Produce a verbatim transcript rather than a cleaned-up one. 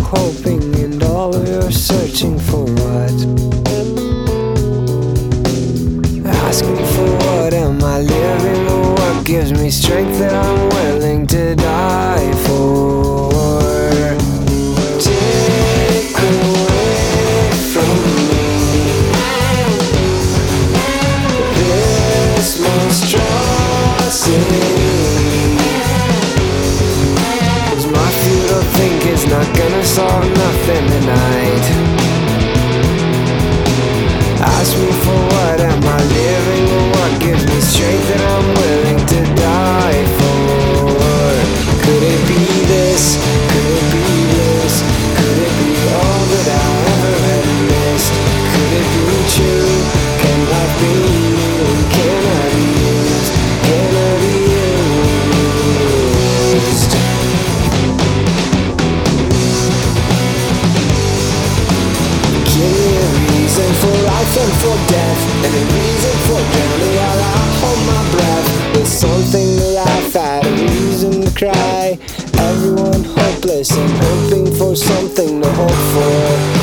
hoping and all of your searching for what? Ask me for what am I living, or what gives me strength that I'm willing to die for. Take away from me this monstrosity, 'cause my futile thinking's not gonna solve nothing tonight. Ask me for what am I living, or what gives me strength that I'm willing to die for. Could it be this? Could it be this? Could it be all that I ever had missed? Could it be true? Can life be real? Can I be used? Can I be used? Give me a reason for life and for death, and a reason for drowning while I hold my breath. There's something to laugh at, a reason to cry. Everyone hopeless and hoping for something to hope for.